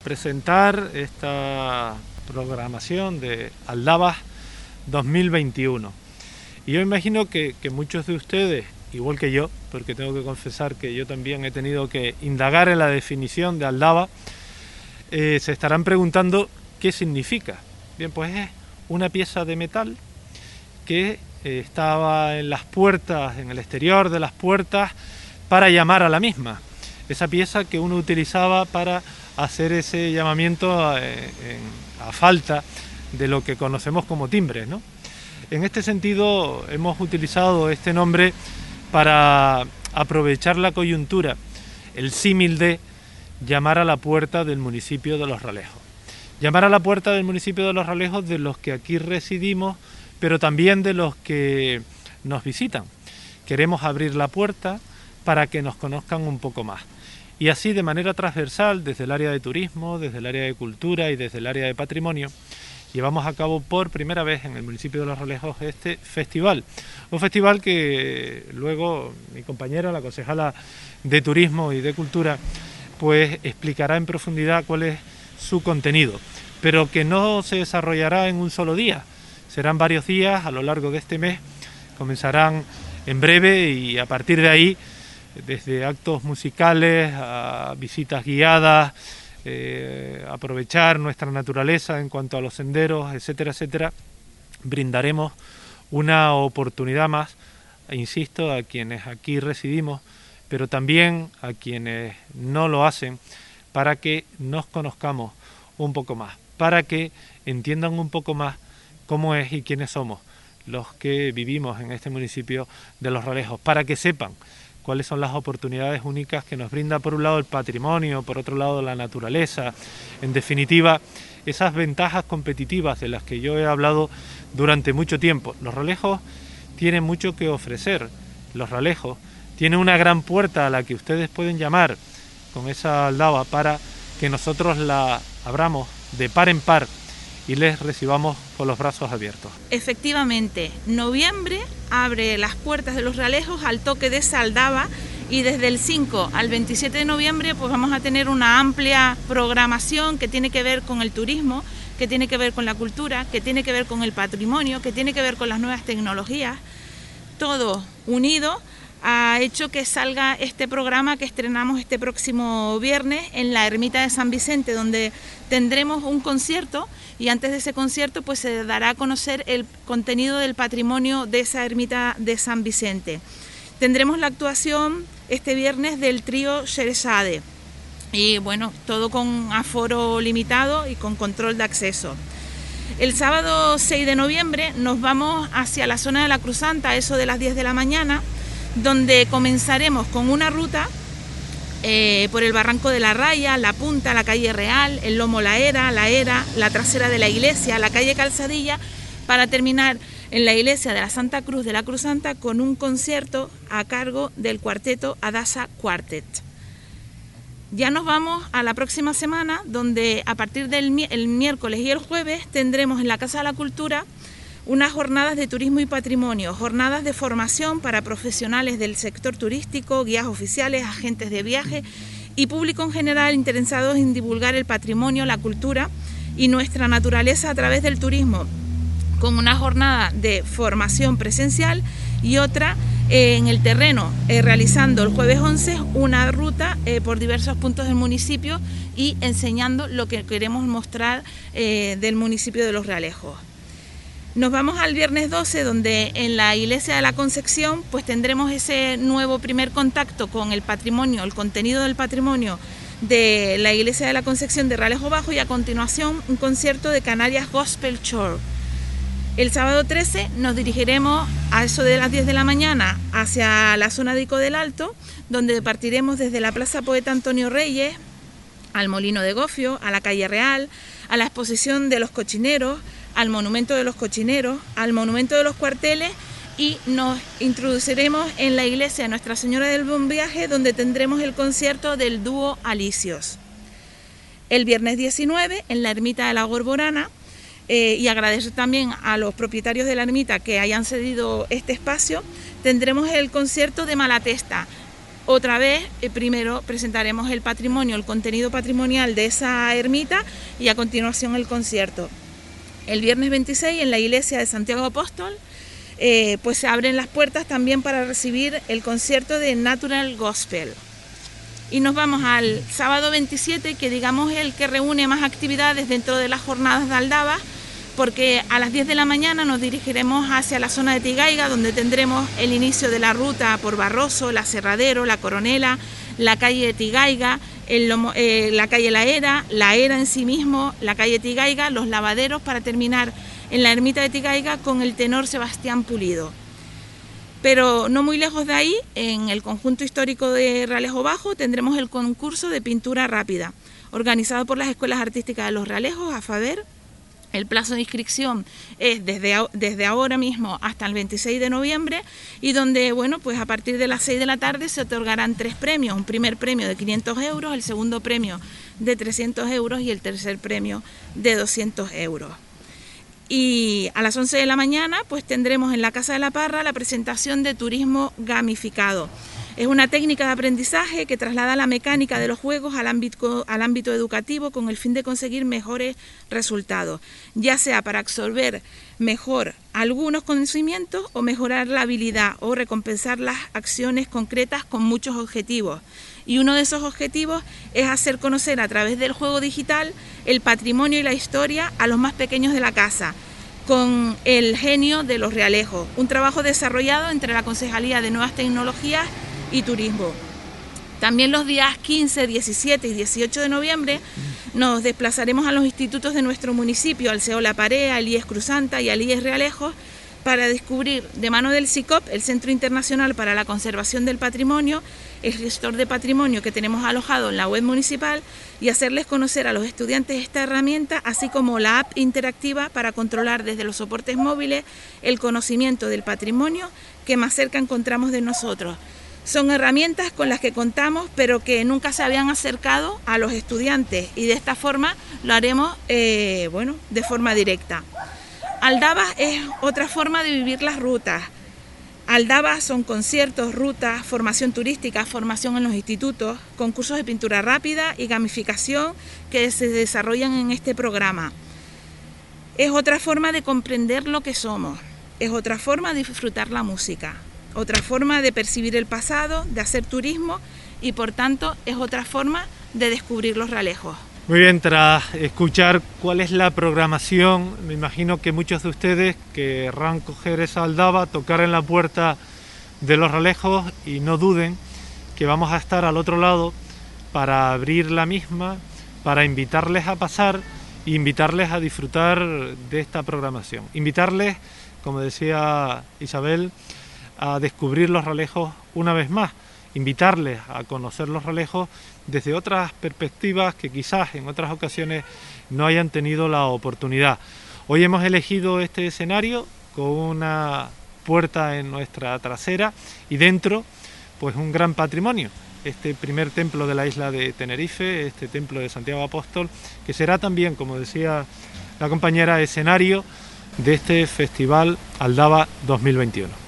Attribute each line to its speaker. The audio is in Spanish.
Speaker 1: presentar esta programación de Aldabas 2021. Y yo imagino que muchos de ustedes, igual que yo, porque tengo que confesar que yo también he tenido que indagar en la definición de Aldaba, se estarán preguntando qué significa. Bien, pues es una pieza de metal que estaba en las puertas, en el exterior de las puertas, para llamar a la misma. Esa pieza que uno utilizaba para hacer ese llamamiento a falta de lo que conocemos como timbres, ¿no? En este sentido hemos utilizado este nombre para aprovechar la coyuntura, el símil de llamar a la puerta del municipio de Los Ralejos. Llamar a la puerta del municipio de Los Ralejos, de los que aquí residimos, pero también de los que nos visitan. Queremos abrir la puerta para que nos conozcan un poco más. Y así, de manera transversal, desde el área de turismo, desde el área de cultura y desde el área de patrimonio, llevamos a cabo por primera vez en el municipio de Los Ralejos este festival. Un festival que luego mi compañera, la concejala de Turismo y de Cultura, pues explicará en profundidad cuál es su contenido, pero que no se desarrollará en un solo día. Serán varios días a lo largo de este mes, comenzarán en breve y a partir de ahí, desde actos musicales a visitas guiadas, aprovechar nuestra naturaleza en cuanto a los senderos, etcétera, etcétera, brindaremos una oportunidad más, insisto, a quienes aquí residimos, pero también a quienes no lo hacen, para que nos conozcamos un poco más, para que entiendan un poco más cómo es y quiénes somos los que vivimos en este municipio de Los Ralejos, para que sepan cuáles son las oportunidades únicas que nos brinda, por un lado, el patrimonio, por otro lado, la naturaleza. En definitiva, esas ventajas competitivas de las que yo he hablado durante mucho tiempo. Los Ralejos tienen mucho que ofrecer. Los Ralejos tienen una gran puerta a la que ustedes pueden llamar con esa aldaba para que nosotros la abramos de par en par y les recibamos con los brazos abiertos.
Speaker 2: Efectivamente, noviembre abre las puertas de Los Ralejos al toque de esa aldaba, y desde el 5 al 27 de noviembre pues vamos a tener una amplia programación que tiene que ver con el turismo, que tiene que ver con la cultura, que tiene que ver con el patrimonio, que tiene que ver con las nuevas tecnologías. Todo unido ha hecho que salga este programa que estrenamos este próximo viernes en la Ermita de San Vicente, donde tendremos un concierto, y antes de ese concierto pues se dará a conocer el contenido del patrimonio de esa Ermita de San Vicente. Tendremos la actuación este viernes del trío Sherezade, y bueno, todo con aforo limitado y con control de acceso. El sábado 6 de noviembre nos vamos hacia la zona de la Cruzanta, a eso de las 10 de la mañana, donde comenzaremos con una ruta por el Barranco de la Raya, La Punta, la calle Real, el Lomo La Era, la trasera de la iglesia, la calle Calzadilla, para terminar en la iglesia de la Santa Cruz de la Cruzanta con un concierto a cargo del cuarteto Adasa Quartet. Ya nos vamos a la próxima semana, donde a partir del miércoles y el jueves tendremos en la Casa de la Cultura unas jornadas de turismo y patrimonio, jornadas de formación para profesionales del sector turístico, guías oficiales, agentes de viaje y público en general interesados en divulgar el patrimonio, la cultura y nuestra naturaleza a través del turismo, con una jornada de formación presencial y otra en el terreno, realizando el jueves 11 una ruta por diversos puntos del municipio y enseñando lo que queremos mostrar del municipio de Los Ralejos. Nos vamos al viernes 12, donde en la iglesia de la Concepción pues tendremos ese nuevo primer contacto con el patrimonio, el contenido del patrimonio de la iglesia de la Concepción de Ralejo Bajo, y a continuación un concierto de Canarias Gospel Choir. El sábado 13 nos dirigiremos a eso de las 10 de la mañana hacia la zona de Ico del Alto, donde partiremos desde la Plaza Poeta Antonio Reyes al Molino de Gofio, a la calle Real, a la exposición de los cochineros, al monumento de los cochineros, al monumento de los cuarteles, y nos introduciremos en la iglesia de Nuestra Señora del Buen Viaje, donde tendremos el concierto del dúo Alicios. El viernes 19 en la Ermita de la Gorborana, y agradecer también a los propietarios de la ermita que hayan cedido este espacio, tendremos el concierto de Malatesta, Otra vez, primero presentaremos el patrimonio, el contenido patrimonial de esa ermita y a continuación el concierto. El viernes 26 en la iglesia de Santiago Apóstol pues se abren las puertas también para recibir el concierto de Natural Gospel. Y nos vamos al sábado 27, que digamos es el que reúne más actividades dentro de las jornadas de Aldaba, porque a las 10 de la mañana nos dirigiremos hacia la zona de Tigaiga, donde tendremos el inicio de la ruta por Barroso, la Serradero, la Coronela, la calle de Tigaiga, la calle La Era en sí mismo, la calle Tigaiga, los lavaderos, para terminar en la ermita de Tigaiga con el tenor Sebastián Pulido. Pero no muy lejos de ahí, en el conjunto histórico de Realejo Bajo, tendremos el concurso de pintura rápida, organizado por las Escuelas Artísticas de Los Realejos, AFADER. El plazo de inscripción es desde ahora mismo hasta el 26 de noviembre y donde, bueno, pues a partir de las 6 de la tarde se otorgarán 3 premios, un primer premio de 500 euros, el segundo premio de 300 euros y el tercer premio de 200 euros. Y a las 11 de la mañana pues tendremos en la Casa de la Parra la presentación de turismo gamificado. Es una técnica de aprendizaje que traslada la mecánica de los juegos al ámbito educativo con el fin de conseguir mejores resultados, ya sea para absorber mejor algunos conocimientos o mejorar la habilidad o recompensar las acciones concretas con muchos objetivos. Y uno de esos objetivos es hacer conocer a través del juego digital el patrimonio y la historia a los más pequeños de la casa, con el genio de Los Realejos, un trabajo desarrollado entre la Concejalía de Nuevas Tecnologías y Turismo. También los días 15, 17 y 18 de noviembre nos desplazaremos a los institutos de nuestro municipio, al CEO La Parea, al IES Cruzanta y al IES Realejos, para descubrir de mano del CICOP, el Centro Internacional para la Conservación del Patrimonio, el gestor de patrimonio que tenemos alojado en la web municipal, y hacerles conocer a los estudiantes esta herramienta, así como la app interactiva para controlar desde los soportes móviles el conocimiento del patrimonio que más cerca encontramos de nosotros. Son herramientas con las que contamos, pero que nunca se habían acercado a los estudiantes, y de esta forma lo haremos de forma directa. Aldaba es otra forma de vivir las rutas. Aldaba son conciertos, rutas, formación turística, formación en los institutos, concursos de pintura rápida y gamificación que se desarrollan en este programa. Es otra forma de comprender lo que somos, es otra forma de disfrutar la música, otra forma de percibir el pasado, de hacer turismo y por tanto es otra forma de descubrir los Realejos.
Speaker 1: Muy bien, tras escuchar cuál es la programación, me imagino que muchos de ustedes querrán coger esa aldaba, tocar en la puerta de Los Realejos y no duden que vamos a estar al otro lado para abrir la misma, para invitarles a pasar e invitarles a disfrutar de esta programación. Invitarles, como decía Isabel, a descubrir Los Realejos una vez más, invitarles a conocer Los Realejos desde otras perspectivas que quizás en otras ocasiones no hayan tenido la oportunidad. Hoy hemos elegido este escenario con una puerta en nuestra trasera y dentro pues un gran patrimonio, este primer templo de la isla de Tenerife, este templo de Santiago Apóstol, que será también, como decía la compañera, escenario de este Festival Aldaba 2021.